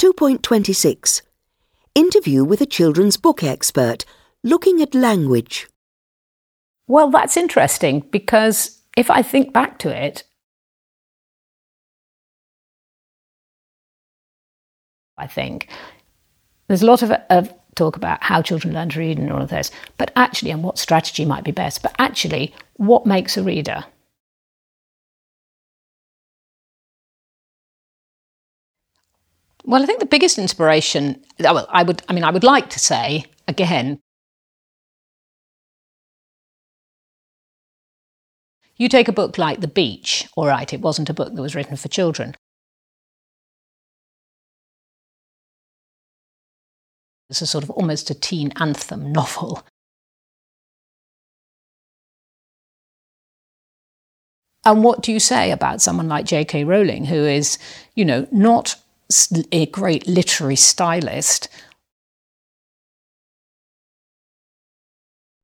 2.26. Interview with a children's book expert, looking at language. Well, that's interesting because if I think back to it, I think there's a lot of talk about how children learn to read and all of this, but actually, and what strategy might be best, but actually, what makes a reader? Well, I think the biggest inspiration, I would like to say, again, you take a book like The Beach, all right, it wasn't a book that was written for children. It's a sort of almost a teen anthem novel. And what do you say about someone like J.K. Rowling, who is, not a great literary stylist,